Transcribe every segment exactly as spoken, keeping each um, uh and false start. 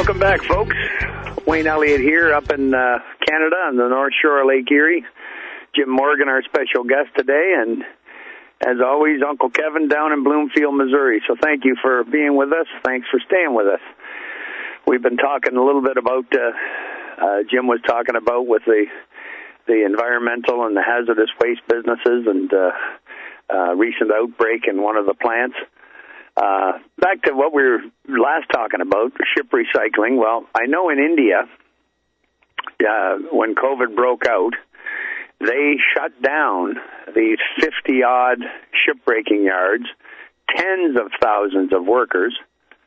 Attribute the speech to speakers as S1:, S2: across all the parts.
S1: Welcome back, folks. Wayne Elliott here up in uh, Canada on the North Shore of Lake Erie. Jim Morgan, our special guest today, and as always, Uncle Kevin down in Bloomfield, Missouri. So thank you for being with us. Thanks for staying with us. We've been talking a little bit about, uh, uh, Jim was talking about with the the environmental and the hazardous waste businesses and uh, uh, recent outbreak in one of the plants. Uh, back to what we were last talking about, ship recycling. Well, I know in India, uh, when COVID broke out, they shut down these fifty-odd shipbreaking yards, tens of thousands of workers,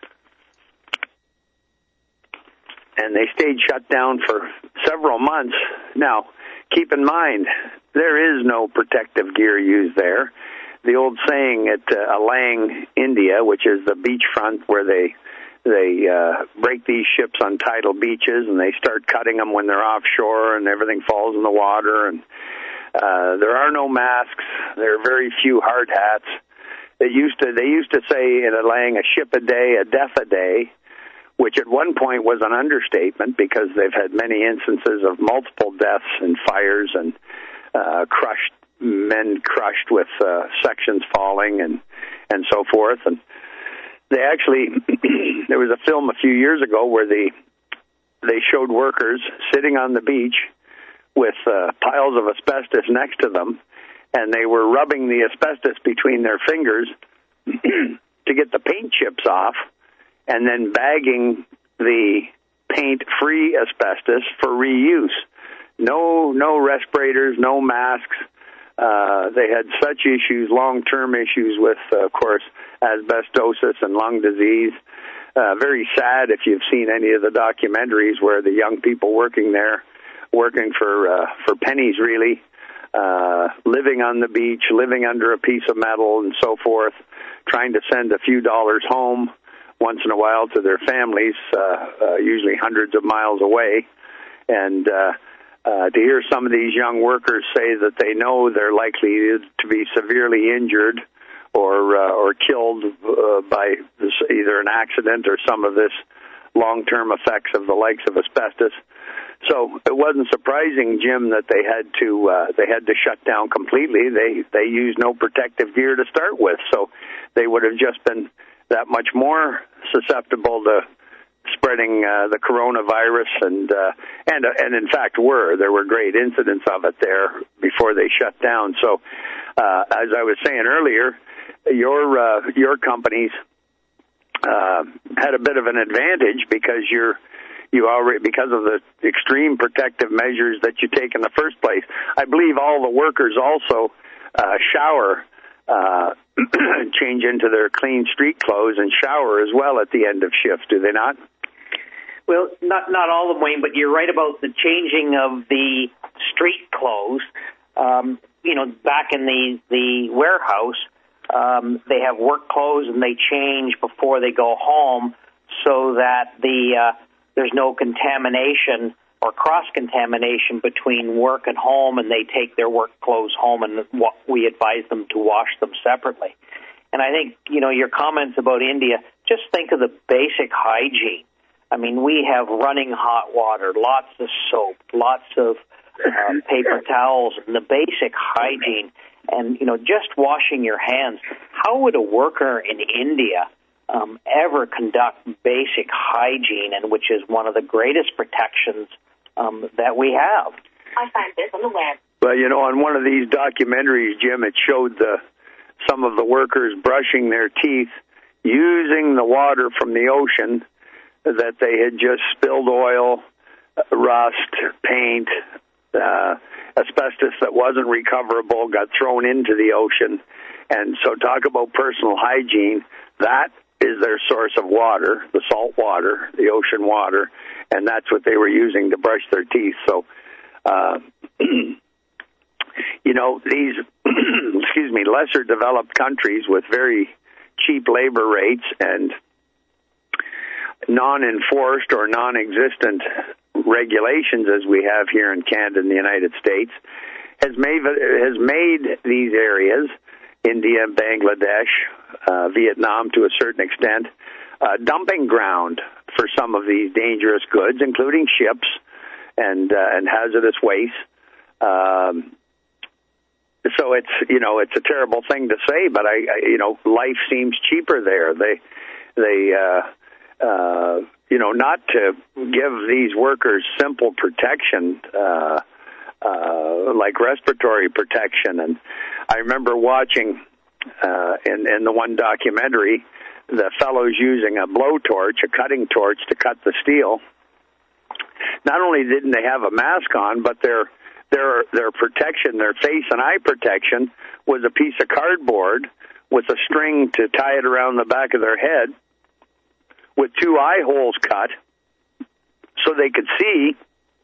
S1: and they stayed shut down for several months. Now, keep in mind, there is no protective gear used there. The old saying at uh, Alang, India, which is the beachfront where they they uh, break these ships on tidal beaches and they start cutting them when they're offshore and everything falls in the water. And uh, there are no masks. There are very few hard hats. They used to they used to say in Alang, a ship a day, a death a day, which at one point was an understatement because they've had many instances of multiple deaths and fires and uh, crushed men crushed with uh, sections falling and and so forth. And they actually there was a film a few years ago where the they showed workers sitting on the beach with uh, piles of asbestos next to them, and they were rubbing the asbestos between their fingers to get the paint chips off, and then bagging the paint-free asbestos for reuse. No, no respirators, no masks. Uh, they had such issues, long-term issues with, uh, of course, asbestosis and lung disease. Uh, very sad if you've seen any of the documentaries where the young people working there, working for uh, for pennies, really, uh, living on the beach, living under a piece of metal and so forth, trying to send a few dollars home once in a while to their families, uh, uh, usually hundreds of miles away. And uh Uh, to hear some of these young workers say that they know they're likely to be severely injured or uh, or killed uh, by this, either an accident or some of this long-term effects of the likes of asbestos. So it wasn't surprising, Jim, that they had to uh, they had to shut down completely. They they used no protective gear to start with, so they would have just been that much more susceptible to spreading uh, the coronavirus, and uh, and uh, and in fact were there were great incidents of it there before they shut down. So, uh, as I was saying earlier, your uh, your companies uh, had a bit of an advantage because you're you already because of the extreme protective measures that you take in the first place. I believe all the workers also uh, shower. Uh, change into their clean street clothes and shower as well at the end of shift, do they not?
S2: Well, not not all of them, Wayne, but you're right about the changing of the street clothes. Um, you know, back in the, the warehouse, um, they have work clothes and they change before they go home so that the uh, there's no contamination or cross-contamination between work and home, and they take their work clothes home, and we advise them to wash them separately. And I think, you know, your comments about India, just think of the basic hygiene. I mean, we have running hot water, lots of soap, lots of uh, paper towels, and the basic hygiene. And, you know, just washing your hands. How would a worker in India um, ever conduct basic hygiene, and which is one of the greatest protections Um, that we have?
S3: I find this on the web.
S1: Well, you know, on one of these documentaries, Jim, it showed the some of the workers brushing their teeth using the water from the ocean that they had just spilled oil, rust, paint, uh, asbestos that wasn't recoverable, got thrown into the ocean. And so talk about personal hygiene. That is their source of water, the salt water, the ocean water, and that's what they were using to brush their teeth. So, uh, you know, these, excuse me, lesser developed countries with very cheap labor rates and non-enforced or non-existent regulations as we have here in Canada and the United States has made, has made these areas, India, Bangladesh, uh, Vietnam to a certain extent, uh, dumping ground for some of these dangerous goods, including ships and uh, and hazardous waste. Um, so it's you know it's a terrible thing to say, but I, I you know life seems cheaper there. They they uh, uh, you know not to give these workers simple protection. Uh, Uh, like respiratory protection. And I remember watching uh, in, in the one documentary the fellows using a blowtorch, a cutting torch, to cut the steel. Not only didn't they have a mask on, but their their their protection, their face and eye protection, was a piece of cardboard with a string to tie it around the back of their head with two eye holes cut so they could see,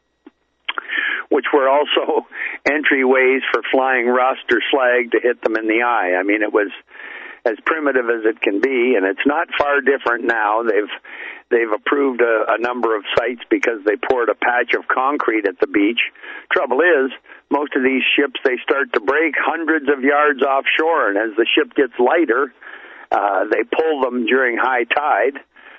S1: which were also entryways for flying rust or slag to hit them in the eye. I mean, it was as primitive as it can be, and it's not far different now. They've they've approved a, a number of sites because they poured a patch of concrete at the beach. Trouble is, most of these ships, they start to break hundreds of yards offshore, and as the ship gets lighter, uh, they pull them during high tide,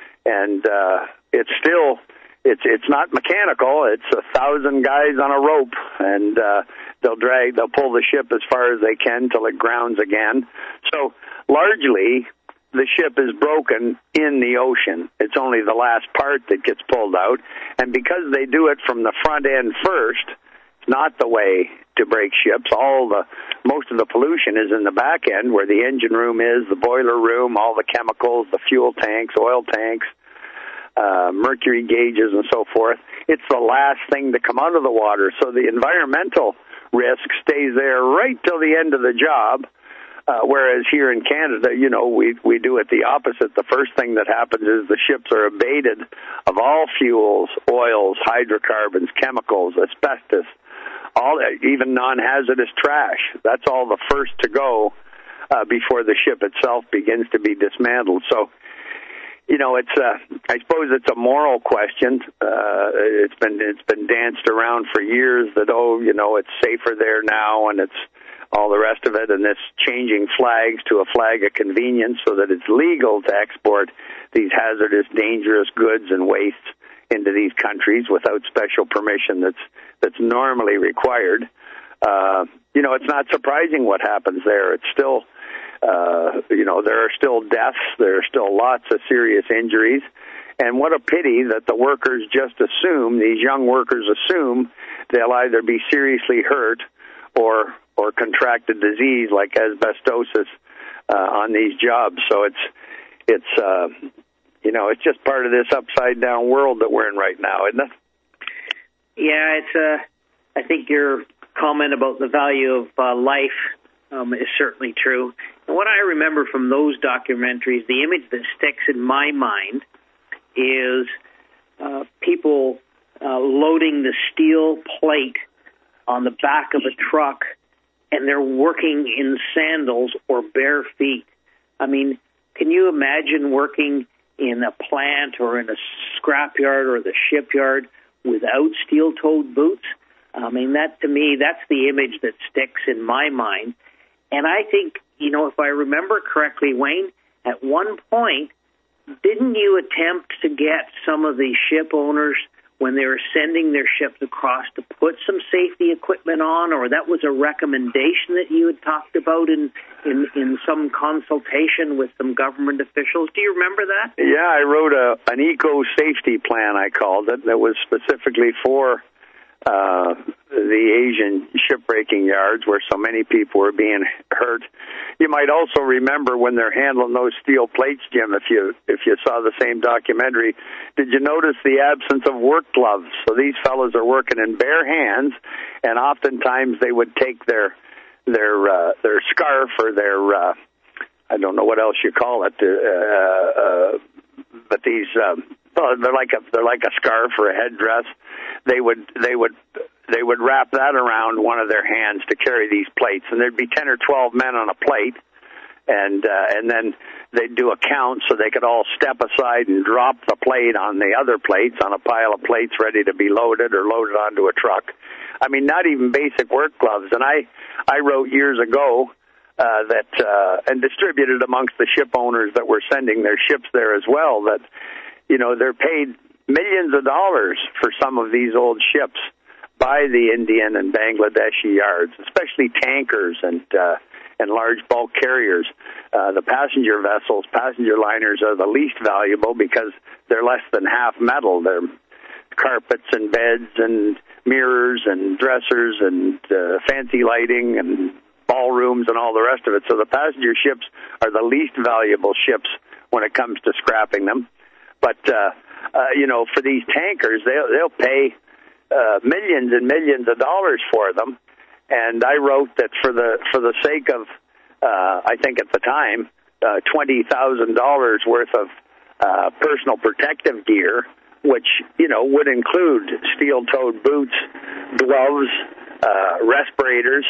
S1: and uh, it's still... It's it's not mechanical. It's a thousand guys on a rope, and uh, they'll drag, they'll pull the ship as far as they can till it grounds again. So largely, the ship is broken in the ocean. It's only the last part that gets pulled out, and because they do it from the front end first, it's not the way to break ships. All the most of the pollution is in the back end, where the engine room is, the boiler room, all the chemicals, the fuel tanks, oil tanks. Uh, mercury gauges and so forth. It's the last thing to come out of the water. So the environmental risk stays there right till the end of the job, uh, whereas here in Canada, you know, we we do it the opposite. The first thing that happens is the ships are abated of all fuels, oils, hydrocarbons, chemicals, asbestos, all even non-hazardous trash. That's all the first to go uh, before the ship itself begins to be dismantled. So, you know, it's uh, I suppose it's a moral question. Uh, it's been it's been danced around for years that, oh, you know, it's safer there now, and it's all the rest of it, and this changing flags to a flag of convenience so that it's legal to export these hazardous, dangerous goods and wastes into these countries without special permission that's that's normally required. Uh, you know, it's not surprising what happens there. It's still... Uh, you know, there are still deaths, there are still lots of serious injuries, and what a pity that the workers just assume, these young workers assume, they'll either be seriously hurt or or contract a disease like asbestosis uh, on these jobs. So it's, it's uh, you know, it's just part of this upside-down world that we're in right now, isn't it?
S2: Yeah, it's. Uh, I think your comment about the value of uh, life Um, is certainly true. And what I remember from those documentaries, the image that sticks in my mind is uh, people uh, loading the steel plate on the back of a truck, and they're working in sandals or bare feet. I mean, can you imagine working in a plant or in a scrapyard or the shipyard without steel-toed boots? I mean, that to me, that's the image that sticks in my mind. And I think, you know, if I remember correctly, Wayne, at one point, didn't you attempt to get some of the ship owners, when they were sending their ships across, to put some safety equipment on, or that was a recommendation that you had talked about in, in, in some consultation with some government officials? Do you remember that?
S1: Yeah, I wrote a an eco-safety plan, I called it, that was specifically for Uh, the Asian shipbreaking yards where so many people were being hurt. You might also remember when they're handling those steel plates, Jim, if you if you saw the same documentary, did you notice the absence of work gloves? So these fellows are working in bare hands, and oftentimes they would take their their uh, their scarf or their uh, I don't know what else you call it, uh, uh, but these um, well, they're like a they're like a scarf or a headdress. They would they would they would wrap that around one of their hands to carry these plates, and there'd be ten or twelve men on a plate, and uh, and then they'd do a count so they could all step aside and drop the plate on the other plates on a pile of plates ready to be loaded or loaded onto a truck. I mean, not even basic work gloves. And I I wrote years ago uh, that uh, and distributed amongst the ship owners that were sending their ships there as well that you know, they're paid millions of dollars for some of these old ships by the Indian and Bangladeshi yards, especially tankers and uh, and large bulk carriers. Uh, the passenger vessels, passenger liners are the least valuable because they're less than half metal. They're carpets and beds and mirrors and dressers and uh, fancy lighting and ballrooms and all the rest of it. So the passenger ships are the least valuable ships when it comes to scrapping them. But, uh, uh, you know, for these tankers, they'll, they'll pay uh, millions and millions of dollars for them. And I wrote that for the for the sake of, uh, I think at the time, uh, twenty thousand dollars worth of uh, personal protective gear, which, you know, would include steel-toed boots, gloves, uh, respirators,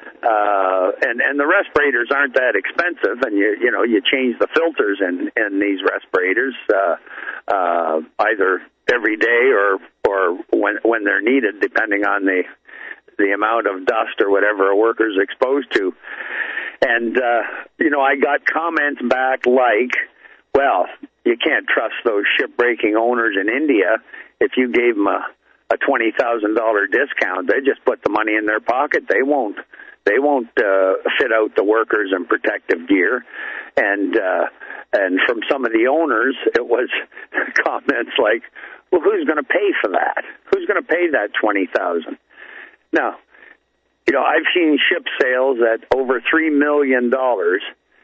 S1: uh, and, and the respirators aren't that expensive, and, you you know, you change the filters in, in these respirators uh, uh, either every day or, or when, when they're needed, depending on the the amount of dust or whatever a worker's exposed to. And, uh, you know, I got comments back like, well, you can't trust those ship-breaking owners in India. If you gave them a, a twenty thousand dollars discount, they just put the money in their pocket. They won't they won't uh, fit out the workers in protective gear. And uh, and from some of the owners, it was comments like, well, who's going to pay for that? Who's going to pay that twenty thousand dollars? Now, you know, I've seen ship sales at over three million dollars,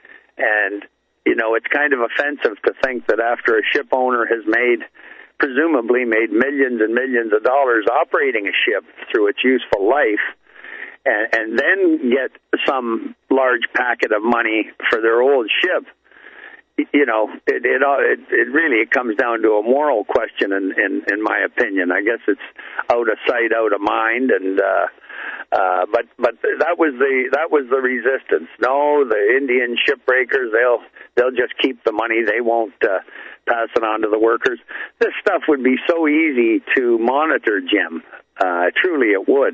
S1: and you know, it's kind of offensive to think that after a ship owner has made, presumably made millions and millions of dollars operating a ship through its useful life, and, and then get some large packet of money for their old ship. You know, it it it, it really it comes down to a moral question, in, in in my opinion. I guess it's out of sight, out of mind, and uh, uh, but but that was the that was the resistance. No, the Indian shipbreakers, they'll they'll just keep the money. They won't uh, pass it on to the workers. This stuff would be so easy to monitor, Jim. Uh, truly, it would.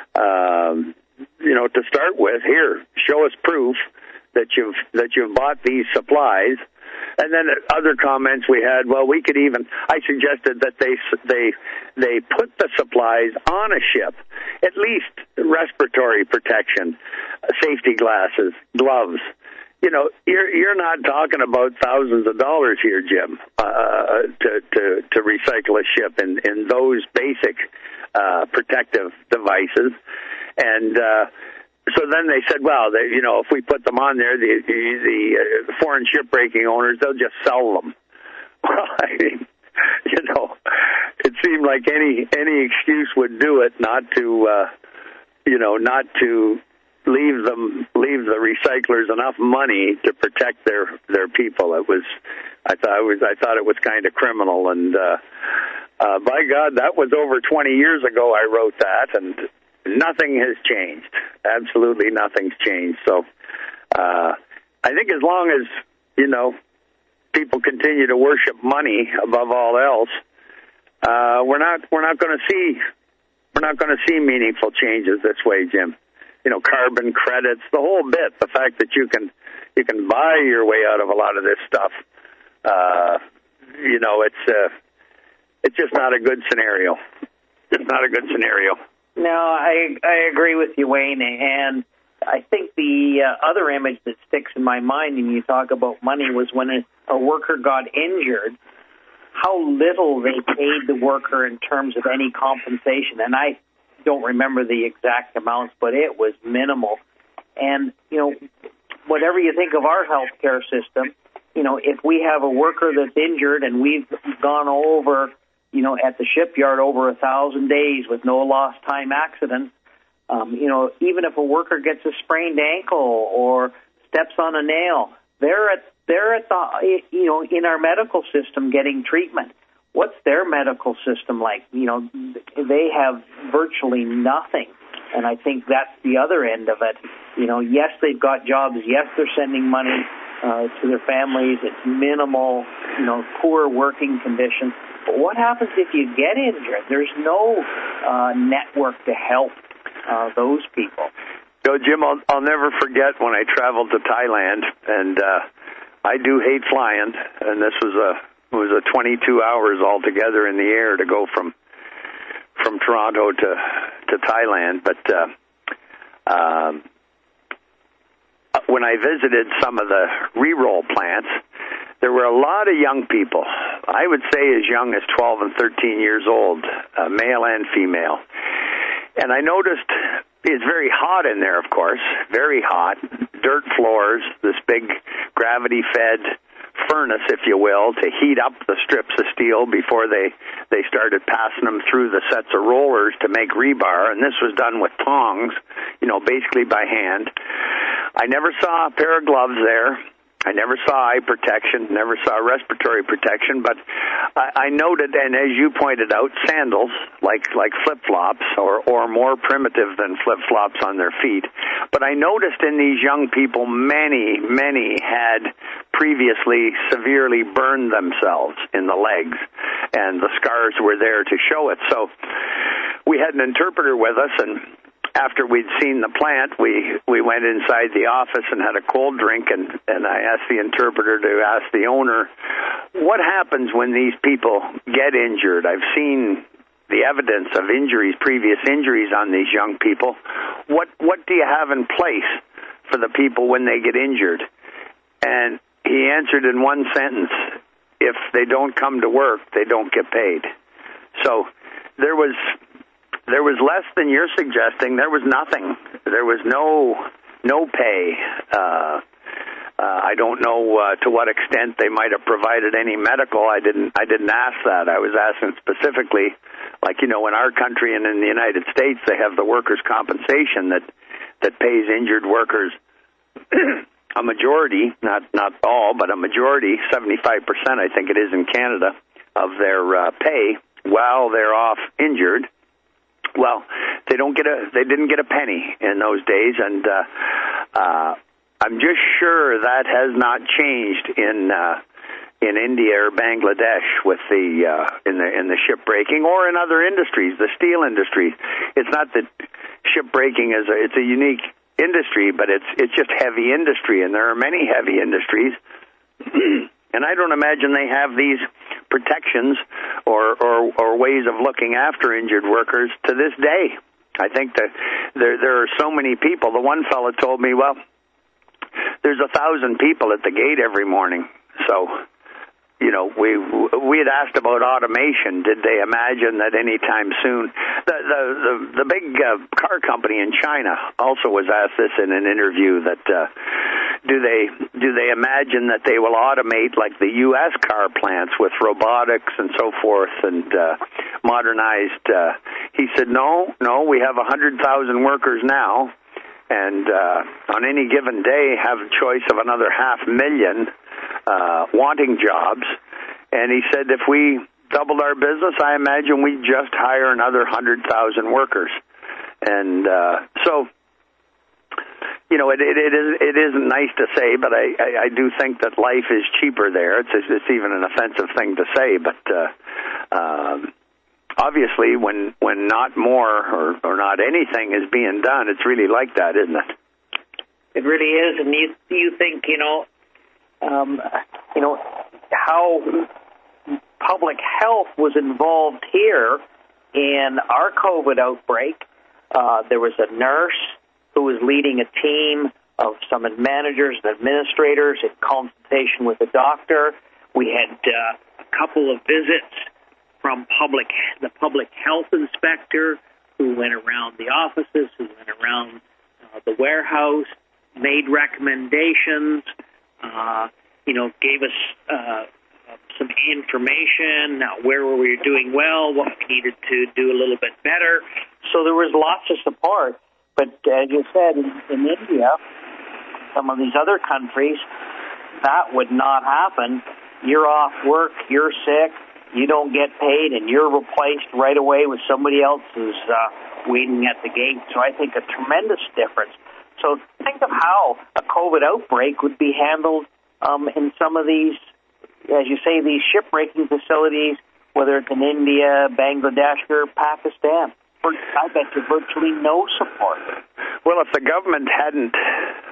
S1: Um, you know, to start with, here, show us proof that you've that you've bought these supplies. And then other comments we had, well, we could even, I suggested that they they they put the supplies on a ship, at least respiratory protection, safety glasses, gloves. You know, you're you're not talking about thousands of dollars here, Jim, uh, to to to recycle a ship in in those basic uh, protective devices. And uh, so then they said, well, they, you know, if we put them on there, the the, the uh, foreign ship-breaking owners, they'll just sell them. Well, I mean, you know, it seemed like any any excuse would do it, not to, uh, you know, not to leave them leave the recyclers enough money to protect their their people. It was, I thought it was, I thought it was kind of criminal, and uh, uh, by God, that was over twenty years ago. I wrote that, and nothing has changed. Absolutely nothing's changed. So uh, I think as long as, you know, people continue to worship money above all else, uh, we're not we're not going to see we're not going to see meaningful changes this way, Jim. You know, carbon credits, the whole bit. The fact that you can you can buy your way out of a lot of this stuff. Uh, you know, it's uh, it's just not a good scenario. It's not a good scenario.
S2: No, I I agree with you, Wayne, and I think the uh, other image that sticks in my mind when you talk about money was when a, a worker got injured, how little they paid the worker in terms of any compensation. And I don't remember the exact amounts, but it was minimal. And, you know, whatever you think of our healthcare system, you know, if we have a worker that's injured and we've gone over, you know, at the shipyard over a thousand days with no lost time accidents, um, you know, even if a worker gets a sprained ankle or steps on a nail, they're at they're at the you know in our medical system getting treatment. What's their medical system like? You know, they have virtually nothing, and I think that's the other end of it. You know, yes, they've got jobs. Yes, they're sending money uh, to their families. It's minimal, you know, poor working conditions. But what happens if you get injured? There's no uh, network to help uh, those people.
S1: So, Jim, I'll, I'll never forget when I traveled to Thailand, and uh, I do hate flying, and this was a it was a twenty-two hours altogether in the air to go from from Toronto to to Thailand. But uh, um, when I visited some of the re-roll plants, there were a lot of young people. I would say as young as twelve and thirteen years old, uh, male and female. And I noticed it's very hot in there, of course, very hot, dirt floors, this big gravity-fed furnace, if you will, to heat up the strips of steel before they, they started passing them through the sets of rollers to make rebar, and this was done with tongs, you know, basically by hand. I never saw a pair of gloves there. I never saw eye protection, never saw respiratory protection, but I, I noted, and as you pointed out, sandals, like like flip-flops, or, or more primitive than flip-flops on their feet. But I noticed in these young people, many, many had previously severely burned themselves in the legs, and the scars were there to show it. So we had an interpreter with us, and after we'd seen the plant, we, we went inside the office and had a cold drink, and, and I asked the interpreter to ask the owner, what happens when these people get injured? I've seen the evidence of injuries, previous injuries on these young people. What what do you have in place for the people when they get injured? And he answered in one sentence, if they don't come to work, they don't get paid. So there was... There was less than you're suggesting. There was nothing. There was no no pay. Uh, uh, I don't know uh, to what extent they might have provided any medical. I didn't. I didn't ask that. I was asking specifically, like you know, in our country and in the United States, they have the workers' compensation that that pays injured workers a majority, not not all, but a majority, seventy-five percent, I think it is in Canada, of their uh, pay while they're off injured. Well, they don't get a. They didn't get a penny in those days, and uh, uh, I'm just sure that has not changed in uh, in India or Bangladesh with the uh, in the in the shipbreaking or in other industries, the steel industry. It's not that shipbreaking is a, it's a unique industry, but it's it's just heavy industry, and there are many heavy industries. And I don't imagine they have these protections or, or, or ways of looking after injured workers to this day. I think that there there are so many people. The one fellow told me, well, there's a thousand people at the gate every morning. So, you know, we we had asked about automation. Did they imagine that anytime soon? The the the, the big uh, car company in China also was asked this in an interview. That uh, do they do they imagine that they will automate like the U S car plants with robotics and so forth and uh, modernized? Uh, he said, no, no. We have a hundred thousand workers now, and uh, on any given day have a choice of another half million. Uh, wanting jobs, and he said if we doubled our business, I imagine we'd just hire another one hundred thousand workers. And uh, so, you know, it, it, it, is, it isn't nice to say, but I, I, I do think that life is cheaper there. It's, it's even an offensive thing to say, but uh, um, obviously when when not more or, or not anything is being done, it's really like that, isn't it?
S2: It really is, and you, you think, you know, Um, you know, how public health was involved here in our COVID outbreak. Uh, there was a nurse who was leading a team of some managers and administrators in consultation with a doctor. We had uh, a couple of visits from public, the public health inspector who went around the offices, who went around uh, the warehouse, made recommendations. Uh, you know, gave us uh, some information, uh, where we were doing well, what we needed to do a little bit better. So there was lots of support. But as you said, in, in India, some of these other countries, that would not happen. You're off work, you're sick, you don't get paid, and you're replaced right away with somebody else who's uh, waiting at the gate. So I think a tremendous difference. So think of how a COVID outbreak would be handled um, in some of these, as you say, these shipbreaking facilities, whether it's in India, Bangladesh, or Pakistan. I bet you virtually no support.
S1: Well, if the government hadn't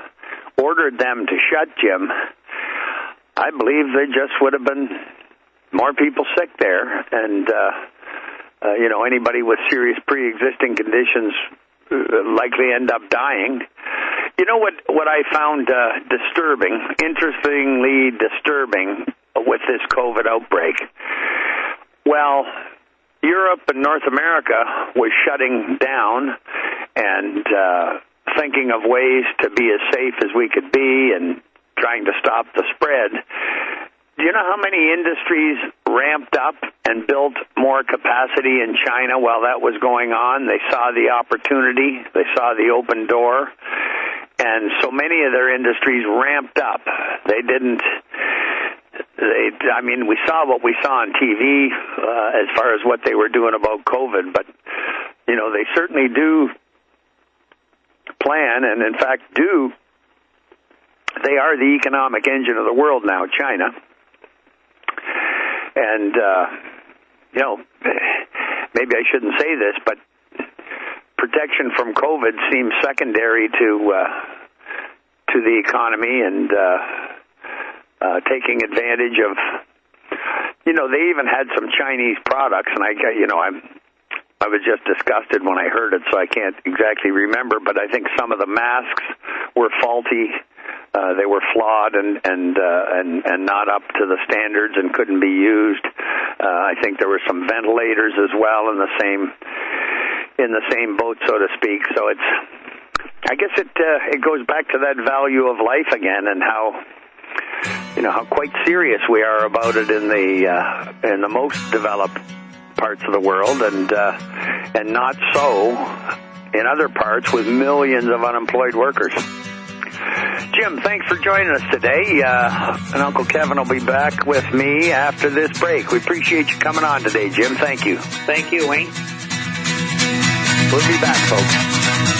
S1: ordered them to shut, Jim, I believe they just would have been more people sick there, and uh, uh, you know, anybody with serious pre-existing conditions uh, likely end up dying. You know what? What I found uh, disturbing, interestingly disturbing, with this COVID outbreak. Well, Europe and North America was shutting down and uh, thinking of ways to be as safe as we could be and trying to stop the spread. Do you know how many industries ramped up and built more capacity in China while that was going on? They saw the opportunity. They saw the open door. And so many of their industries ramped up. They didn't... They, I mean, we saw what we saw on T V uh, as far as what they were doing about COVID, but, you know, they certainly do plan, and in fact do. They are the economic engine of the world now, China. And, uh, you know, maybe I shouldn't say this, but protection from COVID seems secondary to, uh, to the economy and, uh, Uh, taking advantage of, you know, they even had some Chinese products, and I, you know, I'm, I was just disgusted when I heard it, so I can't exactly remember, but I think some of the masks were faulty, uh, they were flawed and and, uh, and and not up to the standards and couldn't be used. Uh, I think there were some ventilators as well in the same in the same boat, so to speak. So it's, I guess it uh, it goes back to that value of life again, and how, you know, how quite serious we are about it in the uh, in the most developed parts of the world, and uh, and not so in other parts with millions of unemployed workers. Jim, thanks for joining us today, uh, and Uncle Kevin will be back with me after this break. We appreciate you coming on today, Jim. Thank you.
S2: Thank you, Wayne.
S1: We'll be back, folks.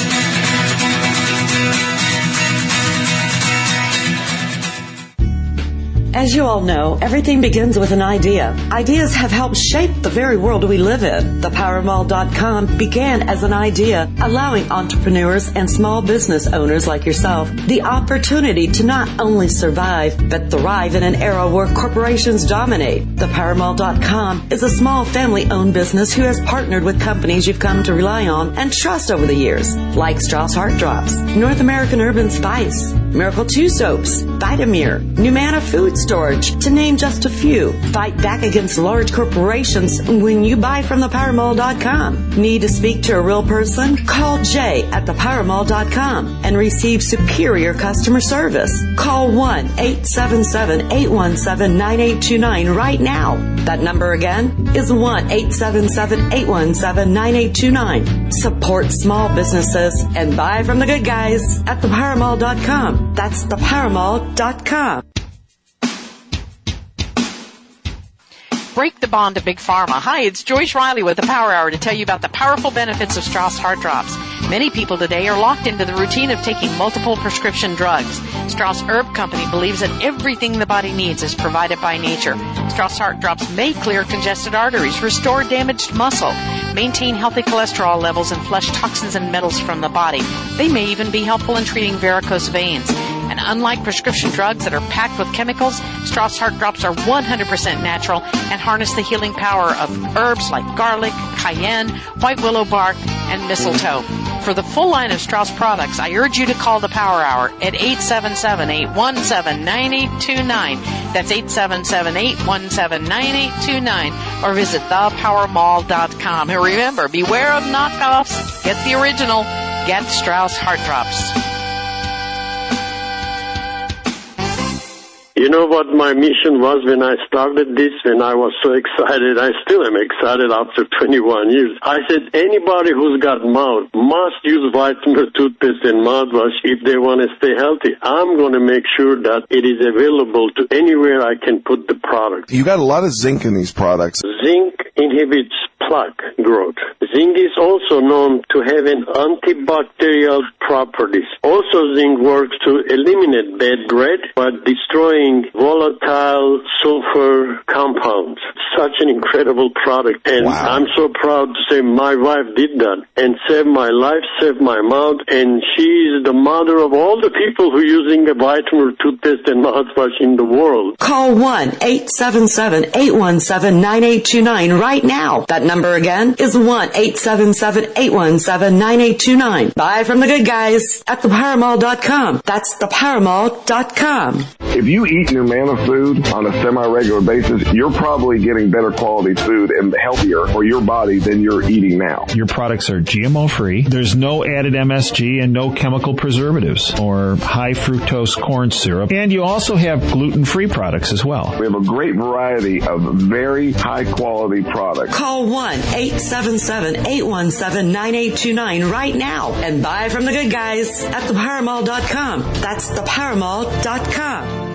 S3: As you all know, everything begins with an idea. Ideas have helped shape the very world we live in. The Power Mall dot com began as an idea, allowing entrepreneurs and small business owners like yourself the opportunity to not only survive, but thrive in an era where corporations dominate. The Power Mall dot com is a small family-owned business who has partnered with companies you've come to rely on and trust over the years, like Strauss Heart Drops, North American Urban Spice, Miracle two Soaps, Vitamir, Numana Food Storage, to name just a few. Fight back against large corporations when you buy from the Power Mall dot com. Need to speak to a real person? Call Jay at the Power Mall dot com and receive superior customer service. Call one eight seven seven, eight one seven, nine eight two nine right now. That number again is one eight seven seven, eight one seven, nine eight two nine. Support small businesses and buy from the good guys at the Power Mall dot com. That's the Power Mall dot com.
S4: Break the bond to Big Pharma. Hi, it's Joyce Riley with the Power Hour to tell you about the powerful benefits of Strauss Heart Drops. Many people today are locked into the routine of taking multiple prescription drugs. Strauss Herb Company believes that everything the body needs is provided by nature. Strauss Heart Drops may clear congested arteries, restore damaged muscle, maintain healthy cholesterol levels, and flush toxins and metals from the body. They may even be helpful in treating varicose veins. And unlike prescription drugs that are packed with chemicals, Strauss Heart Drops are one hundred percent natural and harness the healing power of herbs like garlic, cayenne, white willow bark, and mistletoe. For the full line of Strauss products, I urge you to call the Power Hour at eight seven seven, eight one seven, nine eight two nine. That's eight seven seven, eight one seven, nine eight two nine. Or visit the Power Mall dot com. And remember, beware of knockoffs. Get the original. Get Strauss Heart Drops.
S5: You know what my mission was when I started this, when I was so excited? I still am excited after twenty-one years. I said anybody who's got mouth must use vitamin toothpaste and mouthwash if they want to stay healthy. I'm going to make sure that it is available to anywhere I can put the product.
S6: You got a lot of zinc in these products.
S5: Zinc inhibits plaque growth. Zinc is also known to have an antibacterial properties. Also, zinc works to eliminate bad breath by destroying volatile sulfur compounds. Such an incredible product. And
S6: wow.
S5: I'm so proud to say my wife did that and saved my life, saved my mouth, and she is the mother of all the people who are using the vitamin toothpaste and mouthwash in the world.
S3: Call one eight seven seven, eight one seven, nine eight two nine right now. That number again is one eight seven seven, eight one seven, nine eight two nine. Buy from the good guys at the power mall dot com. That's the power mall dot com.
S7: If you eat Humana food on a semi-regular basis, you're probably getting better quality food and healthier for your body than you're eating now.
S8: Your products are G M O free. There's no added M S G and no chemical preservatives or high fructose corn syrup. And you also have gluten-free products as well.
S7: We have a great variety of very high-quality products.
S3: Call one eight seven seven, eight one seven, nine eight two nine right now and buy from the good guys at the power mall dot com. That's the power mall dot com.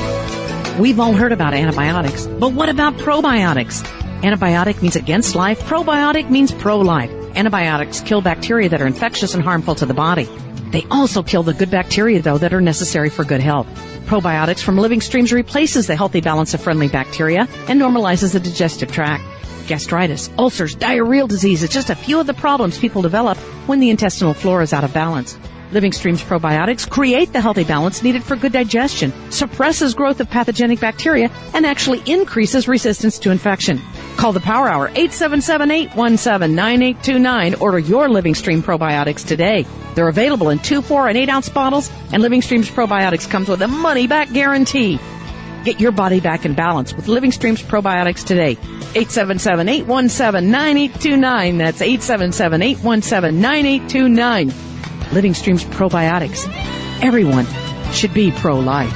S4: We've all heard about antibiotics, but what about probiotics? Antibiotic means against life. Probiotic means pro-life. Antibiotics kill bacteria that are infectious and harmful to the body. They also kill the good bacteria, though, that are necessary for good health. Probiotics from Living Streams replaces the healthy balance of friendly bacteria and normalizes the digestive tract. Gastritis, ulcers, diarrheal disease is just a few of the problems people develop when the intestinal flora is out of balance. Living Streams probiotics create the healthy balance needed for good digestion, suppresses growth of pathogenic bacteria, and actually increases resistance to infection. Call the Power Hour, eight seven seven, eight one seven, nine eight two nine. Order your Living Stream probiotics today. They're available in two, four, and eight ounce bottles, and Living Streams probiotics comes with a money-back guarantee. Get your body back in balance with Living Streams probiotics today. eight seven seven, eight one seven, nine eight two nine. That's eight seven seven, eight one seven, nine eight two nine. Living Streams probiotics. Everyone should be pro-life.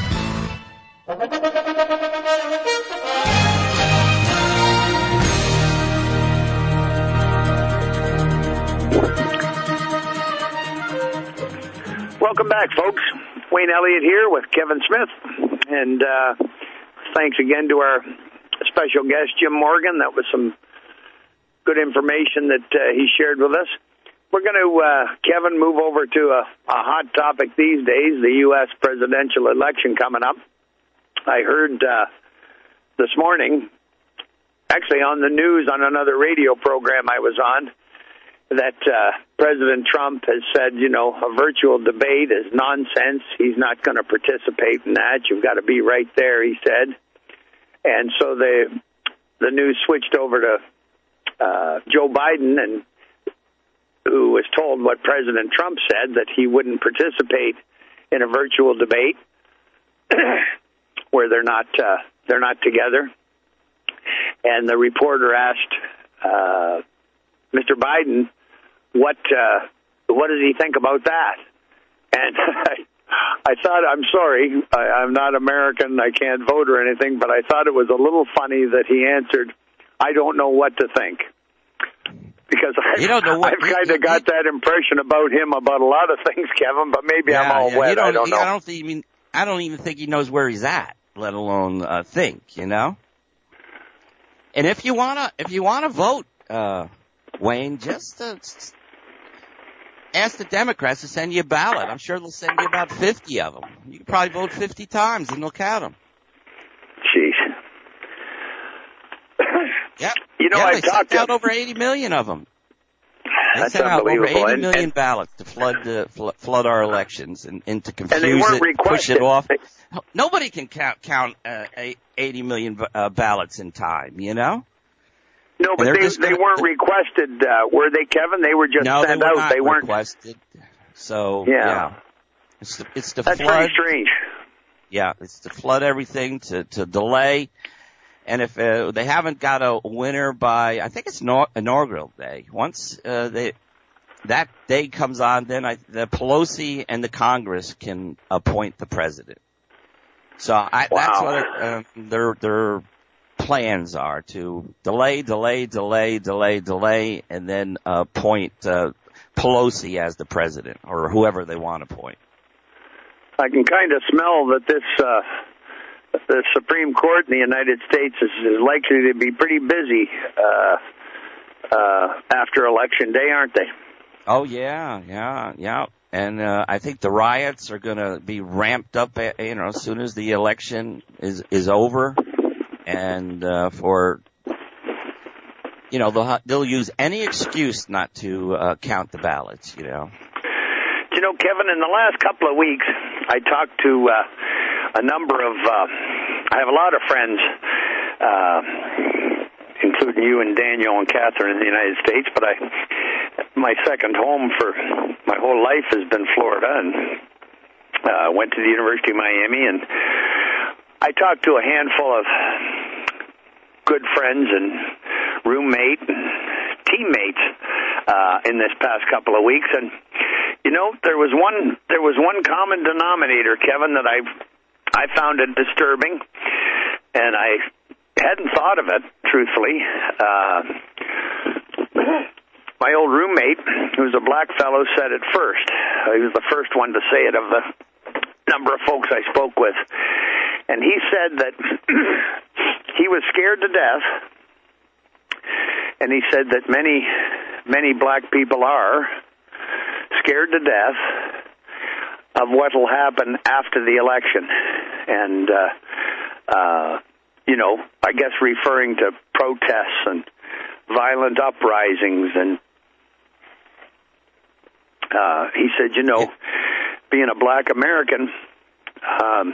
S1: Welcome back, folks. Wayne Elliott here with Kevin Smith. And uh, thanks again to our special guest, Jim Morgan. That was some good information that uh, he shared with us. We're going to, uh, Kevin, move over to a, a hot topic these days, the U S presidential election coming up. I heard uh, this morning, actually on the news on another radio program I was on, that uh, President Trump has said, you know, a virtual debate is nonsense. He's not going to participate in that. You've got to be right there, he said. And so the the news switched over to uh, Joe Biden, and who was told what President Trump said, that he wouldn't participate in a virtual debate where they're not uh, they're not together. And the reporter asked uh, Mister Biden, what uh, what does he think about that? And I, I thought, I'm sorry, I, I'm not American, I can't vote or anything, but I thought it was a little funny that he answered, I don't know what to think. Because I've, I've kind of got that impression about him about a lot of things, Kevin, but maybe yeah, I'm all yeah, wet,
S9: don't,
S1: I don't know.
S9: I don't, think, I, mean, I don't even think he knows where he's at, let alone uh, think, you know? And if you want to if you want to vote, uh, Wayne, just uh, ask the Democrats to send you a ballot. I'm sure they'll send you about fifty of them. You can probably vote fifty times and they'll count them.
S1: Jeez.
S9: Yep.
S1: You know,
S9: yeah,
S1: I
S9: they
S1: talked
S9: sent out
S1: to...
S9: over eighty million of them. They
S1: That's
S9: sent out over eighty
S1: and,
S9: million
S1: and,
S9: ballots to flood the fl- flood our elections and, and to confuse
S1: and they weren't
S9: it,
S1: requested.
S9: push it off. Nobody can count count uh, eighty million uh, ballots in time, you know.
S1: No, but they
S9: gonna,
S1: they weren't requested, uh, were they, Kevin? They were just
S9: no,
S1: sent
S9: they were
S1: out.
S9: Not
S1: they weren't
S9: requested. So
S1: yeah,
S9: yeah. it's the, it's to
S1: That's
S9: flood.
S1: pretty strange.
S9: Yeah, it's to flood everything, to to delay. And if uh, they haven't got a winner by, I think it's no, inaugural day. Once uh, they that day comes on, then I, the Pelosi and the Congress can appoint the president. So I,
S1: wow.
S9: that's what uh, their their plans are, to delay, delay, delay, delay, delay, and then appoint uh, Pelosi as the president or whoever they want to appoint.
S1: I can kind of smell that this. Uh... The Supreme Court in the United States is, is likely to be pretty busy uh, uh, after Election Day, aren't they?
S9: Oh, yeah, yeah, yeah. And uh, I think the riots are going to be ramped up, you know, as soon as the election is is over. And uh, for, you know, they'll, they'll use any excuse not to uh, count the ballots, you know.
S1: You know, Kevin, in the last couple of weeks, I talked to uh, a number of, uh, I have a lot of friends, uh, including you and Daniel and Catherine in the United States, but I, my second home for my whole life has been Florida, and uh, went to the University of Miami, and I talked to a handful of good friends and roommate and teammates uh, in this past couple of weeks, and you know, there was one there was one common denominator, Kevin, that I I found it disturbing, and I hadn't thought of it, truthfully. Uh, my old roommate, who was a black fellow, said it first. Uh, he was the first one to say it of the number of folks I spoke with. And he said that he was scared to death, and he said that many, many black people are scared to death of what will happen after the election. And, uh, uh, you know, I guess referring to protests and violent uprisings. And uh, he said, you know, being a black American, um,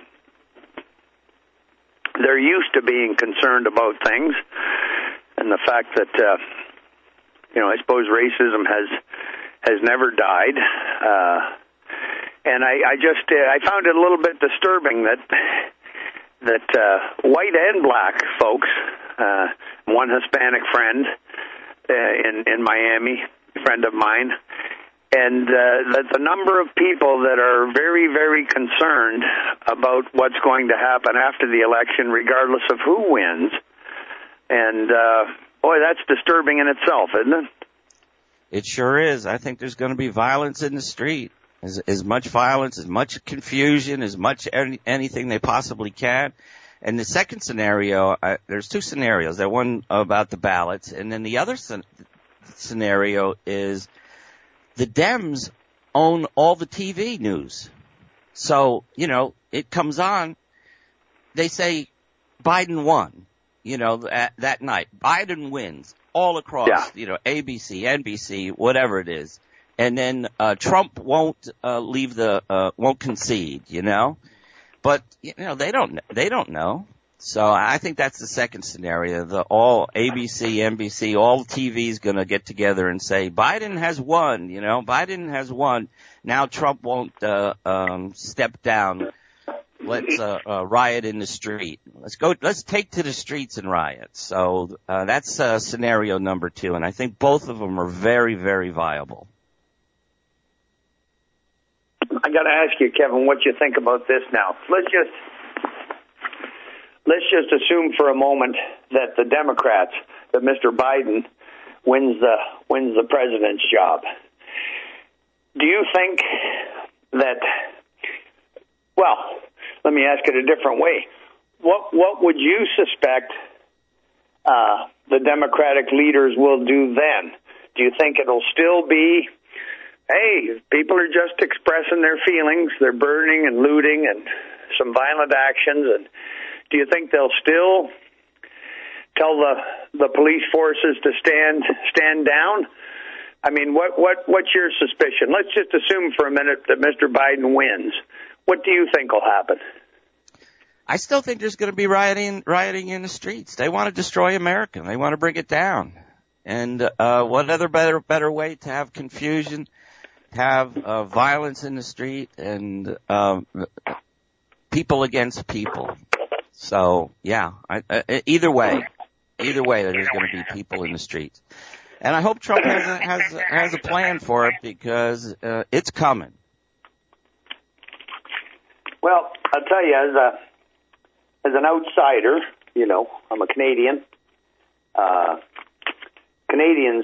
S1: they're used to being concerned about things. And the fact that, uh, you know, I suppose racism has has never died. Uh, and I, I just, uh, I found it a little bit disturbing that that uh, white and black folks, uh, one Hispanic friend uh, in, in Miami, a friend of mine, and uh, that the number of people that are very, very concerned about what's going to happen after the election, regardless of who wins. And, uh, boy, that's disturbing in itself, isn't it?
S9: It sure is. I think there's going to be violence in the street. As, as much violence, as much confusion, as much any, anything they possibly can. And the second scenario, I, there's two scenarios. That one about the ballots, and then the other sen- scenario is the Dems own all the T V news. So, you know, it comes on, they say Biden won, you know, that, that night. Biden wins all across, yeah. you know, A B C, N B C, whatever it is. And then uh Trump won't uh leave the uh won't concede, you know. But you know, they don't they don't know. So I think that's the second scenario. The all A B C, N B C, all T V's going to get together and say Biden has won, you know. Biden has won. Now Trump won't uh um step down. Let's uh, uh riot in the street. Let's go let's take to the streets and riot. So uh that's uh scenario number two, and I think both of them are very very viable.
S1: I got to ask you, Kevin, what you think about this now. Let's just let's just assume for a moment that the Democrats, that Mister Biden wins the wins the president's job. Do you think that? Well, let me ask it a different way. What what would you suspect uh, the Democratic leaders will do then? Do you think it'll still be, hey, people are just expressing their feelings, they're burning and looting and some violent actions, and do you think they'll still tell the the police forces to stand stand down? I mean, what what what's your suspicion? Let's just assume for a minute that Mister Biden wins. What do you think will happen?
S9: I still think there's going to be rioting rioting in the streets. They want to destroy America. They want to bring it down. And uh what other better better way to have confusion, have uh, violence in the street, and um, people against people. So yeah, I, I, either way, either way, there's going to be people in the streets, and I hope Trump has a, has a, has a plan for it, because uh, it's coming.
S1: Well, I'll tell you, as a as an outsider, you know, I'm a Canadian. Uh, Canadians.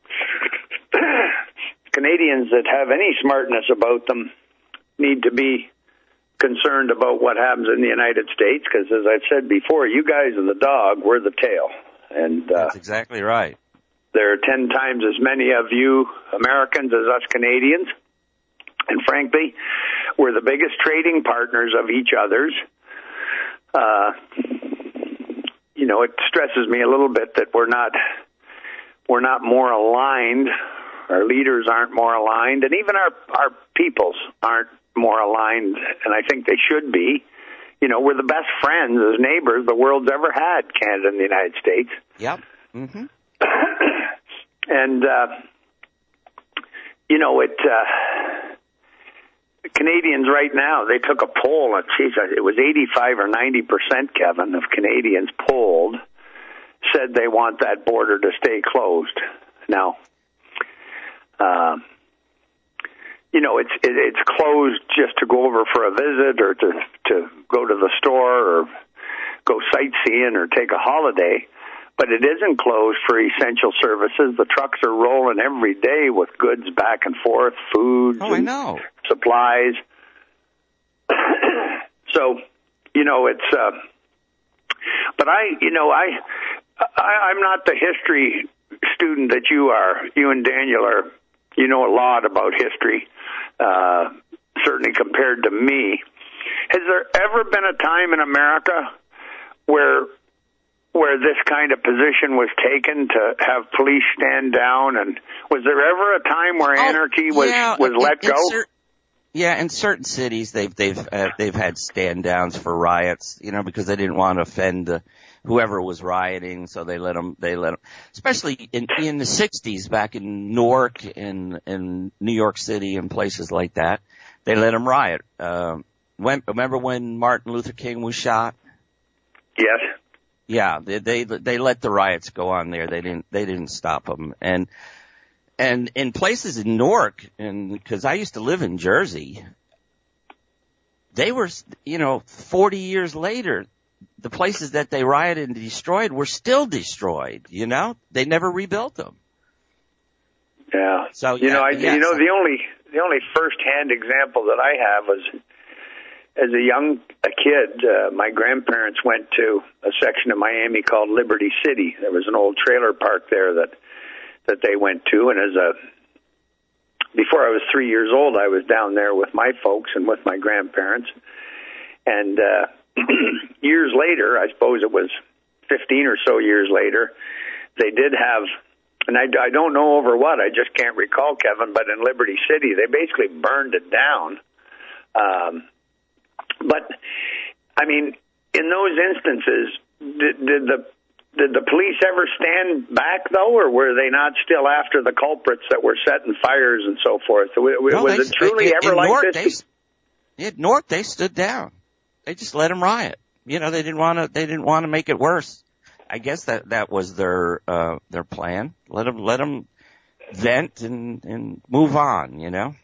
S1: Canadians that have any smartness about them need to be concerned about what happens in the United States, because, as I've said before, you guys are the dog, we're the tail. And uh,
S9: that's exactly right.
S1: There are ten times as many of you Americans as us Canadians. And frankly, we're the biggest trading partners of each other's. Uh, you know, it stresses me a little bit that we're not we're not more aligned. Our leaders aren't more aligned, and even our our peoples aren't more aligned. And I think they should be. You know, we're the best friends as neighbors the world's ever had, Canada and the United States.
S9: Yep. Mm-hmm.
S1: and uh, you know it. Uh, Canadians right now, they took a poll, and geez, it was eighty-five or ninety percent, Kevin, of Canadians polled said they want that border to stay closed. Now, uh, you know, it's it, it's closed just to go over for a visit or to, to go to the store or go sightseeing or take a holiday. But it isn't closed for essential services. The trucks are rolling every day with goods back and forth, food,
S9: oh, I know.
S1: supplies. So, you know, it's. Uh, but I, you know, I, I, I'm not the history student that you are. You and Daniel are. You know a lot about history, uh, certainly compared to me. Has there ever been a time in America where where this kind of position was taken to have police stand down? And was there ever a time where anarchy
S9: oh,
S1: was,
S9: yeah,
S1: was let
S9: in, in
S1: go?
S9: cer- yeah, in certain cities they've they've uh, they've had stand downs for riots, you know, because they didn't want to offend uh, whoever was rioting, so they let them they let them. Especially in in the sixties, back in Newark and in New York City and places like that, they let them riot. Uh, when, remember when Martin Luther King was shot?
S1: Yes.
S9: Yeah, they, they they let the riots go on there. They didn't they didn't stop them. And and in places in Newark, and because I used to live in Jersey, they were, you know, forty years later, the places that they rioted and destroyed were still destroyed. You know, they never rebuilt them.
S1: Yeah.
S9: So
S1: you
S9: yeah,
S1: know, I
S9: yeah,
S1: you know
S9: so,
S1: the only the only firsthand example that I have was, as a young a kid, uh, my grandparents went to a section of Miami called Liberty City. There was an old trailer park there that that they went to, and as a before I was three years old, I was down there with my folks and with my grandparents. And uh, years later, I suppose it was fifteen or so years later, they did have, and I, I don't know over what, I just can't recall, Kevin, but in Liberty City, they basically burned it down. Um, But, I mean, in those instances, did, did the did the police ever stand back, though, or were they not still after the culprits that were setting fires and so forth? Was
S9: no,
S1: it
S9: they,
S1: truly
S9: they,
S1: ever like
S9: Newark,
S1: this?
S9: They, in Newark, they stood down. They just let them riot. You know, they didn't want to. They didn't want to make it worse. I guess that that was their uh, their plan. Let them let them vent and and move on. You know.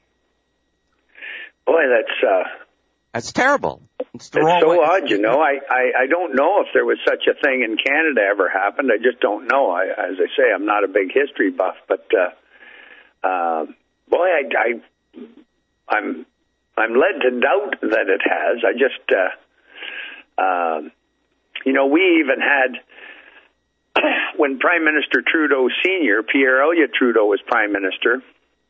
S1: Boy, that's. Uh...
S9: That's terrible. It's, the
S1: it's
S9: wrong
S1: so
S9: way.
S1: odd, you know. I, I, I don't know if there was such a thing in Canada ever happened. I just don't know. I, as I say, I'm not a big history buff, but uh, uh, boy, I, I, I'm I'm led to doubt that it has. I just, uh, uh, you know, we even had when Prime Minister Trudeau Senior, Pierre Elliott Trudeau, was Prime Minister.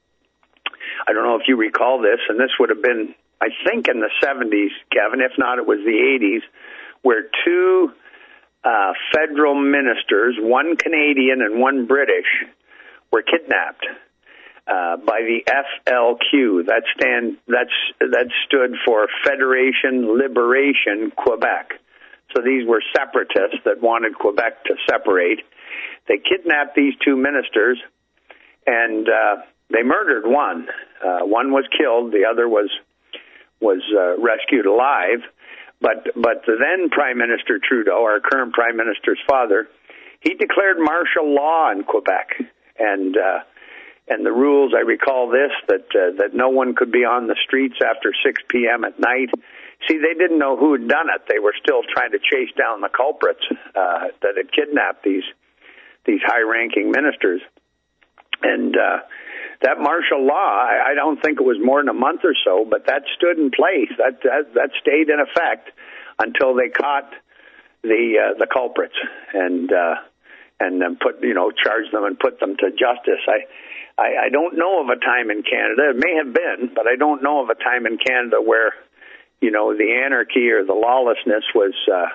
S1: I don't know if you recall this, and this would have been, I think, in the seventies, Kevin. If not, it was the eighties, where two uh, federal ministers, one Canadian and one British, were kidnapped uh, by the F L Q. That stand that's that stood for Federation Liberation Quebec. So these were separatists that wanted Quebec to separate. They kidnapped these two ministers, and uh, they murdered one. Uh, one was killed. The other was. was uh, rescued alive, but but the then Prime Minister Trudeau, our current Prime Minister's father, he declared martial law in Quebec, and uh, and the rules, I recall this, that uh, that no one could be on the streets after six p.m. at night. See, they didn't know who had done it. They were still trying to chase down the culprits uh, that had kidnapped these these high-ranking ministers, and uh, that martial law, I, I don't think it was more than a month or so, but that stood in place. That that, that stayed in effect until they caught the uh, the culprits. And uh, and then put, you know, charge them and put them to justice. I, I, I don't know of a time in Canada, it may have been, but I don't know of a time in Canada where, you know, the anarchy or the lawlessness was,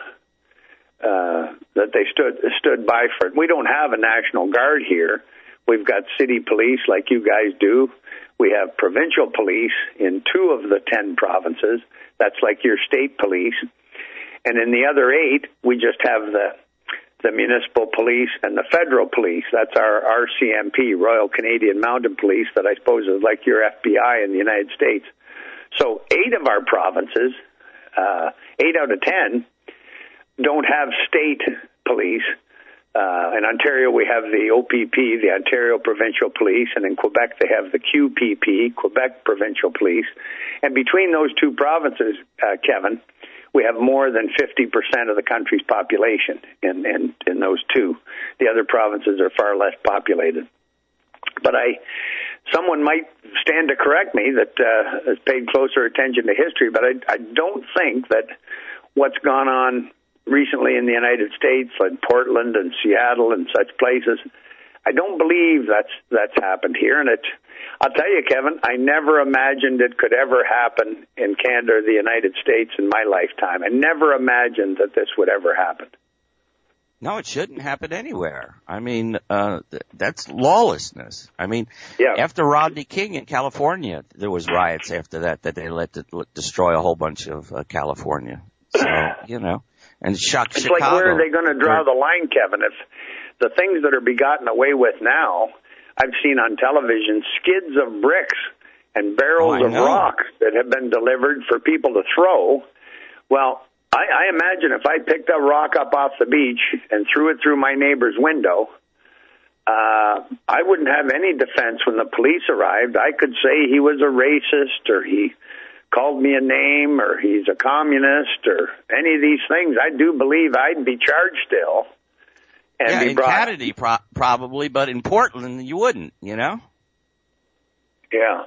S1: uh, uh, that they stood, stood by for it. We don't have a National Guard here. We've got city police like you guys do. We have provincial police in two of the ten provinces. That's like your state police. And in the other eight, we just have the the municipal police and the federal police. That's our R C M P, Royal Canadian Mounted Police, that I suppose is like your F B I in the United States. So eight of our provinces, uh, eight out of ten, don't have state police. Uh, in Ontario, we have the O P P, the Ontario Provincial Police, and in Quebec, they have the Q P P, Quebec Provincial Police. And between those two provinces, uh, Kevin, we have more than fifty percent of the country's population in, in, in those two. The other provinces are far less populated. But I, someone might stand to correct me that uh, has paid closer attention to history, but I, I don't think that what's gone on recently in the United States, like Portland and Seattle and such places, I don't believe that's that's happened here. And it, I'll tell you, Kevin, I never imagined it could ever happen in Canada or the United States in my lifetime. I never imagined that this would ever happen.
S9: No, it shouldn't happen anywhere. I mean, uh, th- that's lawlessness. I mean,
S1: yeah.
S9: After Rodney King in California, there was riots after that, that they let, to, let destroy a whole bunch of uh, California. So, you know, and shock
S1: it's
S9: Chicago.
S1: It's like, where are they going to draw the line, Kevin? If the things that are be gotten away with now, I've seen on television skids of bricks and barrels
S9: oh,
S1: of rock that have been delivered for people to throw. Well, I, I imagine if I picked a rock up off the beach and threw it through my neighbor's window, uh, I wouldn't have any defense when the police arrived. I could say he was a racist, or he called me a name, or he's a communist, or any of these things. I do believe I'd be charged still. And
S9: yeah,
S1: be
S9: in
S1: brought...
S9: Kennedy pro- probably, but in Portland you wouldn't, you know?
S1: Yeah.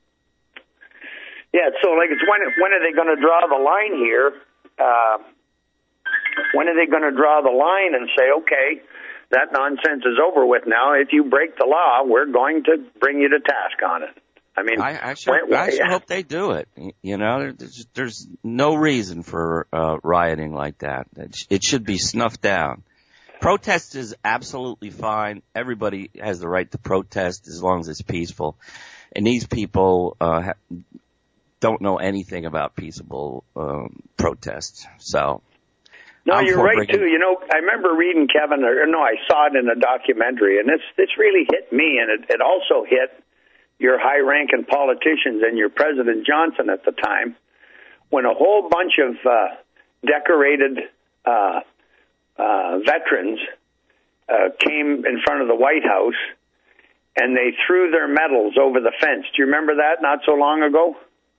S1: Yeah, so like it's when, when are they going to draw the line here? Uh, when are they going to draw the line and say, okay, that nonsense is over with now. If you break the law, we're going to bring you to task on it. I mean,
S9: I, I sure, when, when, I sure yeah. hope they do it. You know, there's, there's no reason for uh, rioting like that. It should be snuffed down. Protest is absolutely fine. Everybody has the right to protest as long as it's peaceful. And these people uh, ha- don't know anything about peaceable um, protests. So,
S1: no,
S9: I'm
S1: you're right
S9: bringing...
S1: too. You know, I remember reading, Kevin, or no, I saw it in a documentary, and this this really hit me, and it, it also hit your high-ranking politicians and your President Johnson at the time, when a whole bunch of uh, decorated uh, uh, veterans uh, came in front of the White House, and they threw their medals over the fence. Do you remember that? Not so long ago.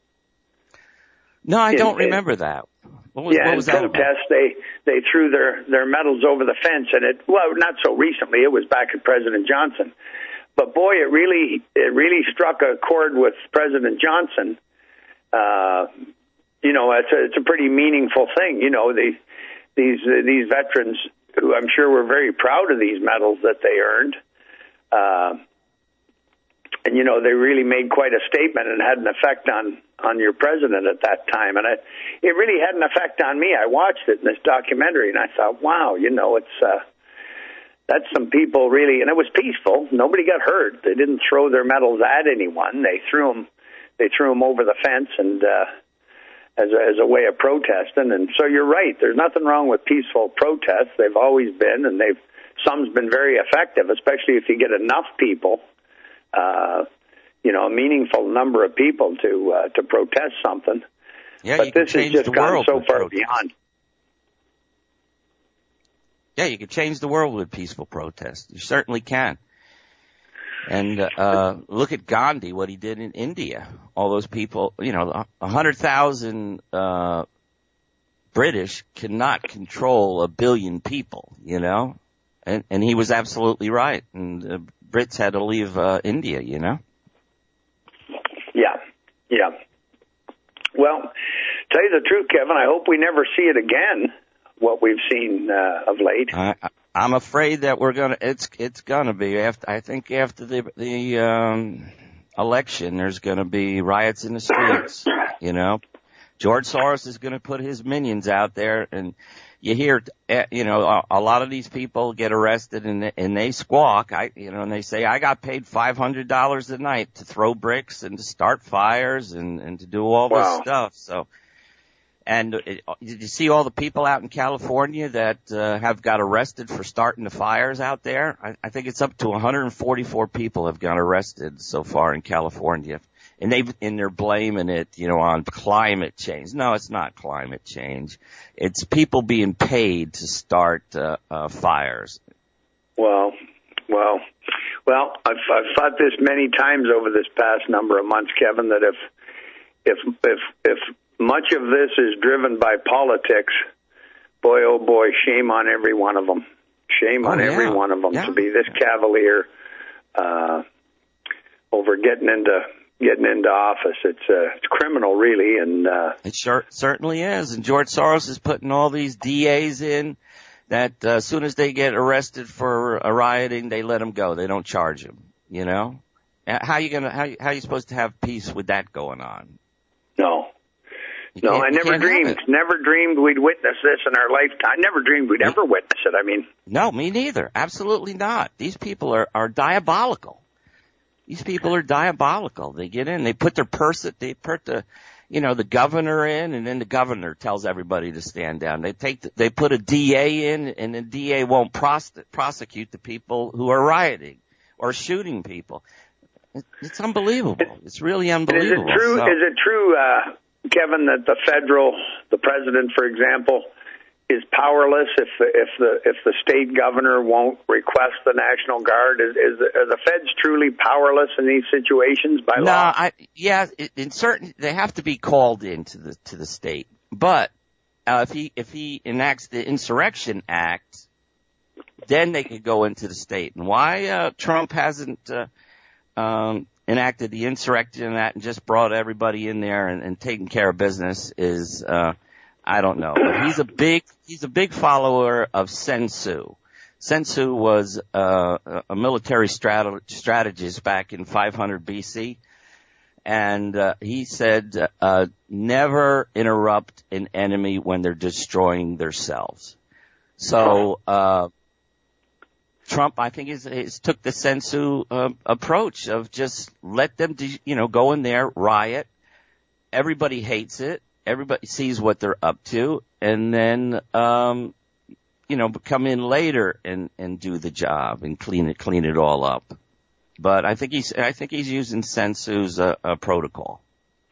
S9: No, I
S1: in,
S9: don't remember in, that. What was,
S1: yeah,
S9: what was
S1: in
S9: that
S1: protest,
S9: about?
S1: they they threw their their medals over the fence, and it well, not so recently. It was back at President Johnson, but boy, it really it really struck a chord with President Johnson. Uh, you know, it's a it's a pretty meaningful thing. You know, the these uh, these veterans who I'm sure were very proud of these medals that they earned. Uh, And, you know, they really made quite a statement and had an effect on, on your president at that time. And it, it really had an effect on me. I watched it in this documentary, and I thought, wow, you know, it's uh, that's some people really, and it was peaceful. Nobody got hurt. They didn't throw their medals at anyone. They threw them, they threw them over the fence and uh, as, a, as a way of protesting. And so you're right. There's nothing wrong with peaceful protests. They've always been, and they've some's been very effective, especially if you get enough people. Uh, you know, a meaningful number of people to uh, to protest something.
S9: Yeah,
S1: but
S9: you can
S1: this has
S9: change
S1: just
S9: the
S1: gone
S9: world
S1: so
S9: with
S1: far
S9: protest.
S1: beyond.
S9: Yeah, you can change the world with peaceful protest. You certainly can. And uh look at Gandhi, what he did in India. All those people, you know, a hundred thousand uh British cannot control a billion people, you know, and and he was absolutely right. And the Brits had to leave uh, India, you know.
S1: Yeah, yeah. Well, tell you the truth, Kevin, I hope we never see it again. What we've seen uh, of late.
S9: I I'm afraid that we're gonna. It's it's gonna be after. I think after the the um, election, there's gonna be riots in the streets. You know, George Soros is gonna put his minions out there, and you hear, you know, a, a lot of these people get arrested and and they squawk. I, you know, and they say, I got paid five hundred dollars a night to throw bricks and to start fires and and to do all
S1: Wow.
S9: this stuff. So. And it, did you see all the people out in California that uh, have got arrested for starting the fires out there? I, I think it's up to one hundred forty-four people have got arrested so far in California, and they and they're blaming it, you know, on climate change. No, it's not climate change. It's people being paid to start uh, uh, fires.
S1: Well, well, well. I've, I've thought this many times over this past number of months, Kevin, that if if if if much of this is driven by politics, boy, oh boy, shame on every one of them. Shame on
S9: oh, yeah.
S1: every one of them
S9: yeah.
S1: to be this cavalier uh, over getting into getting into office. It's uh, it's criminal, really, and uh,
S9: it sure certainly is. And George Soros is putting all these D As in that uh, as soon as they get arrested for a rioting, they let them go. They don't charge them. You know, how you gonna how how you supposed to have peace with that going on?
S1: No.
S9: You
S1: No,
S9: can't-
S1: I
S9: you
S1: never
S9: can't have
S1: dreamed,
S9: it.
S1: never dreamed we'd witness this in our lifetime. I never dreamed we'd ever witness it. I mean,
S9: No, me neither. Absolutely not. These people are, are diabolical. These people are diabolical. They get in, they put their purse, they put the, you know, the governor in, and then the governor tells everybody to stand down. They take, the, they put a D A in, and the D A won't pros- prosecute the people who are rioting or shooting people. It, it's unbelievable. It's really unbelievable.
S1: Is it true?
S9: So,
S1: Is it true, uh, Kevin, that the federal, the president, for example, is powerless if the, if the if the state governor won't request the National Guard? Is, is the, are the feds truly powerless in these situations by
S9: no,
S1: law?
S9: I, yeah, in certain, they have to be called into the to the state. But uh, if he if he enacts the Insurrection Act, then they could go into the state. And why uh, Trump hasn't uh, um, enacted the Insurrection Act and just brought everybody in there and, and taken care of business is, uh, I don't know. But he's a big, he's a big follower of Sun Tzu. Sun Tzu was, uh, a military strat- strategist back in five hundred B C. And, uh, he said, uh, never interrupt an enemy when they're destroying themselves. So, uh, Trump, I think, is, is took the Sun Tzu uh, approach of just let them, de- you know, go in there, riot. Everybody hates it. Everybody sees what they're up to, and then, um, you know, come in later and and do the job and clean it, clean it all up. But I think he's, I think he's using Sun Tzu's uh, uh, protocol.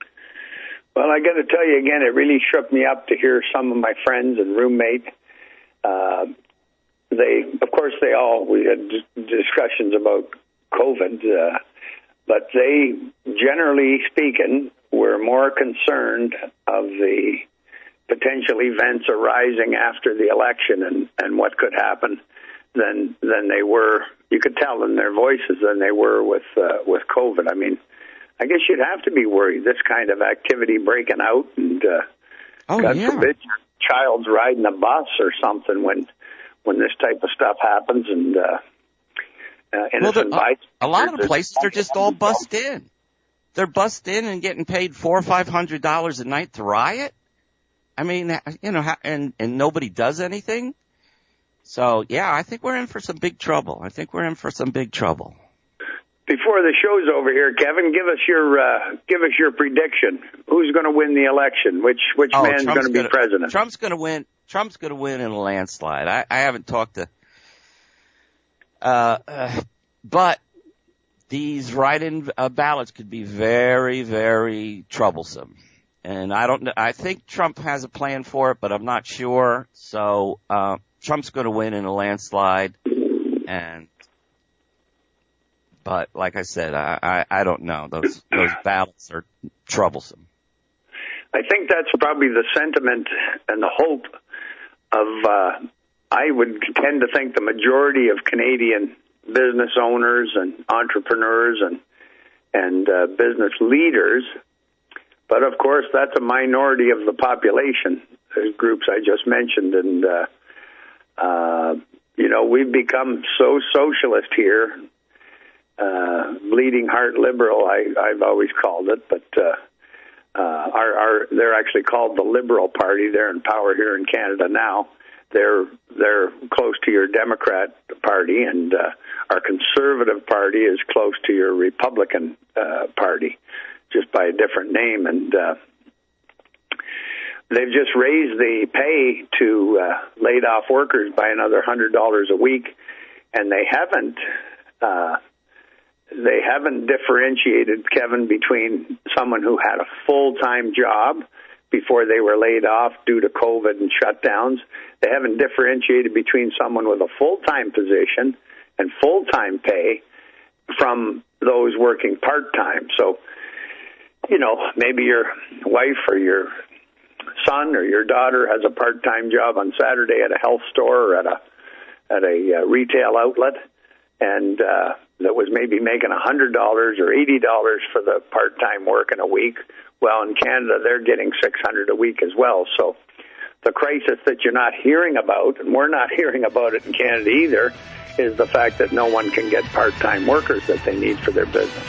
S1: Well, I got to tell you again, it really shook me up to hear some of my friends and roommate. Uh, They, of course, they all, we had discussions about COVID, uh, but they, generally speaking, were more concerned of the potential events arising after the election and, and what could happen than than they were. You could tell in their voices than they were with uh, with COVID. I mean, I guess you'd have to be worried. This kind of activity breaking out, and uh,
S9: oh,
S1: God
S9: yeah.
S1: forbid your child's riding a bus or something when. when this type of stuff happens, and uh, uh, innocent
S9: well,
S1: bystanders.
S9: A lot of the places are just all bussed in. They're bussed in and getting paid four or five hundred dollars a night to riot. I mean, you know, and and nobody does anything. So yeah, I think we're in for some big trouble. I think we're in for some big trouble.
S1: Before the show's over here, Kevin, give us your uh, give us your prediction. Who's going to win the election? Which which
S9: oh,
S1: man's going to be
S9: gonna,
S1: president?
S9: Trump's going to win. Trump's going to win in a landslide. I, I haven't talked to, uh, uh but these write-in uh, ballots could be very, very troublesome. And I don't know. I think Trump has a plan for it, but I'm not sure. So uh, Trump's going to win in a landslide, and. But like I said, I, I, I don't know. Those those ballots are troublesome.
S1: I think that's probably the sentiment and the hope of, uh, I would tend to think the majority of Canadian business owners and entrepreneurs and and uh, business leaders. But of course, that's a minority of the population, the groups I just mentioned. And uh, uh, you know, we've become so socialist here, uh, bleeding heart liberal, I, I've always called it, but uh, uh, our, our, they're actually called the Liberal Party. They're in power here in Canada now. They're they're close to your Democrat Party, and uh, our Conservative Party is close to your Republican uh, Party, just by a different name. And uh, they've just raised the pay to uh, laid off workers by another one hundred dollars a week, and they haven't uh, they haven't differentiated, Kevin, between someone who had a full-time job before they were laid off due to COVID and shutdowns. They haven't differentiated between someone with a full-time position and full-time pay from those working part-time. So, you know, maybe your wife or your son or your daughter has a part-time job on Saturday at a health store or at a at a uh, retail outlet, and uh, that was maybe making one hundred dollars or eighty dollars for the part-time work in a week. Well, in Canada, they're getting six hundred dollars a week as well. So the crisis that you're not hearing about, and we're not hearing about it in Canada either, is the fact that no one can get part-time workers that they need for their business.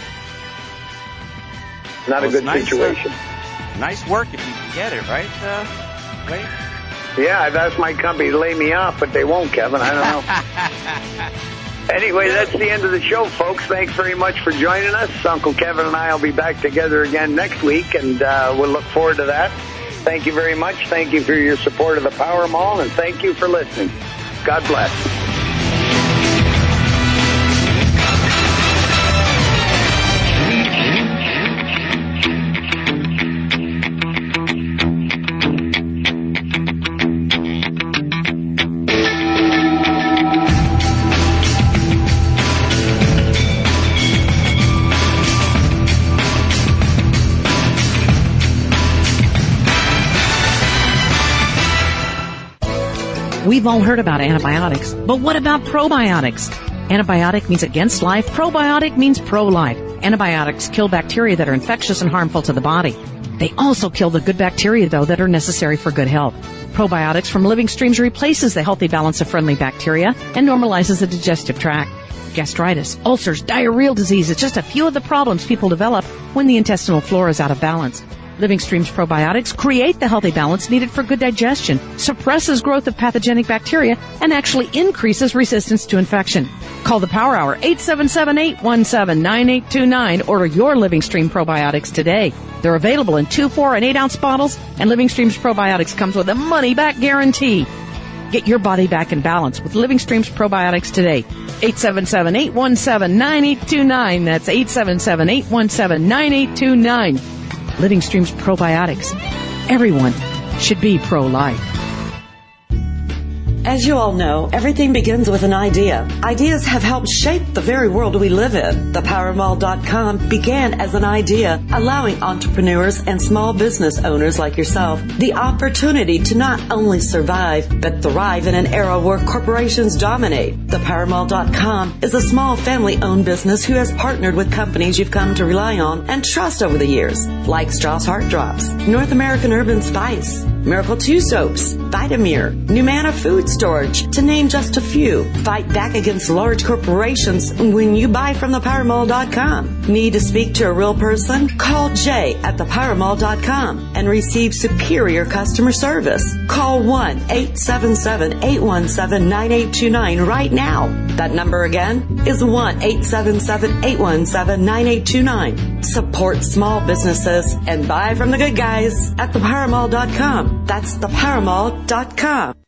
S1: Not well, a good nice, situation.
S9: Uh, nice work if you can get it, right, uh, Wade?
S1: Yeah, I've asked my company to lay me off, but they won't, Kevin. I don't know. Anyway, that's the end of the show, folks. Thanks very much for joining us. Uncle Kevin and I will be back together again next week, and uh, we'll look forward to that. Thank you very much. Thank you for your support of the Power Mall, and thank you for listening. God bless.
S6: We've all heard about antibiotics, but what about probiotics? Antibiotic means against life. Probiotic means pro-life. Antibiotics kill bacteria that are infectious and harmful to the body. They also kill the good bacteria, though, that are necessary for good health. Probiotics from Living Streams replaces the healthy balance of friendly bacteria and normalizes the digestive tract. Gastritis, ulcers, diarrheal disease is just a few of the problems people develop when the intestinal flora is out of balance. Living Streams probiotics create the healthy balance needed for good digestion, suppresses growth of pathogenic bacteria, and actually increases resistance to infection. Call the Power Hour, eight seven seven, eight one seven, nine eight two nine. Order your Living Stream probiotics today. They're available in two, four, and eight ounce bottles, and Living Streams probiotics comes with a money-back guarantee. Get your body back in balance with Living Streams probiotics today. eight seven seven, eight one seven, nine eight two nine. That's eight seven seven, eight one seven, nine eight two nine. Living Streams probiotics. Everyone should be pro-life.
S3: As you all know, everything begins with an idea. Ideas have helped shape the very world we live in. The power mall dot com began as an idea, allowing entrepreneurs and small business owners like yourself the opportunity to not only survive, but thrive in an era where corporations dominate. The power mall dot com is a small family-owned business who has partnered with companies you've come to rely on and trust over the years, like Strauss Heart Drops, North American Urban Spice, Miracle two Soaps, Vitamir, Numana Food Storage, to name just a few. Fight back against large corporations when you buy from the power mall dot com. Need to speak to a real person? Call Jay at the power mall dot com and receive superior customer service. Call one eight seven seven, eight one seven, nine eight two nine right now. That number again is one eight seven seven, eight one seven, nine eight two nine. Support small businesses and buy from the good guys at the power mall dot com. That's the power mall dot com.